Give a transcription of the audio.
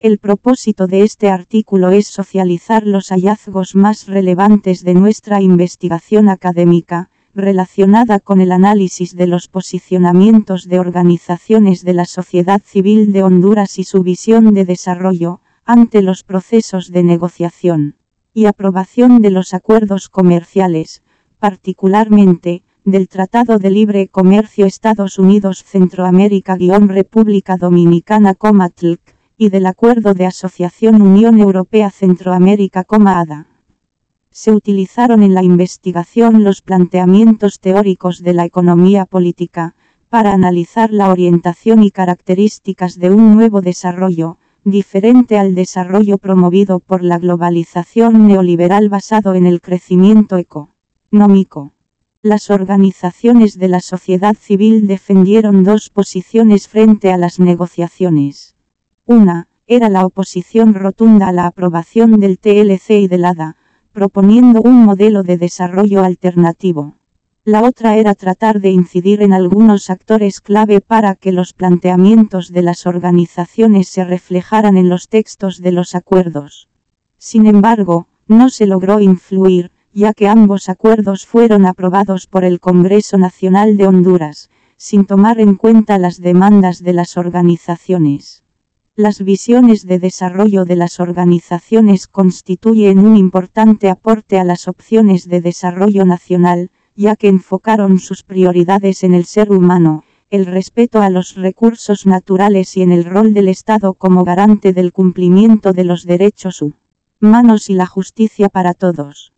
El propósito de este artículo es socializar los hallazgos más relevantes de nuestra investigación académica, relacionada con el análisis de los posicionamientos de organizaciones de la sociedad civil de Honduras y su visión de desarrollo, ante los procesos de negociación y aprobación de los acuerdos comerciales, particularmente, del Tratado de Libre Comercio Estados Unidos-Centroamérica-República Dominicana, TLC, y del Acuerdo de Asociación Unión Europea-Centroamérica, ADA. Se utilizaron en la investigación los planteamientos teóricos de la economía política, para analizar la orientación y características de un nuevo desarrollo, diferente al desarrollo promovido por la globalización neoliberal basado en el crecimiento económico. Las organizaciones de la sociedad civil defendieron dos posiciones frente a las negociaciones. Una, era la oposición rotunda a la aprobación del TLC y del ADA, proponiendo un modelo de desarrollo alternativo. La otra era tratar de incidir en algunos actores clave para que los planteamientos de las organizaciones se reflejaran en los textos de los acuerdos. Sin embargo, no se logró influir, ya que ambos acuerdos fueron aprobados por el Congreso Nacional de Honduras, sin tomar en cuenta las demandas de las organizaciones. Las visiones de desarrollo de las organizaciones constituyen un importante aporte a las opciones de desarrollo nacional, ya que enfocaron sus prioridades en el ser humano, el respeto a los recursos naturales y en el rol del Estado como garante del cumplimiento de los derechos humanos y la justicia para todos.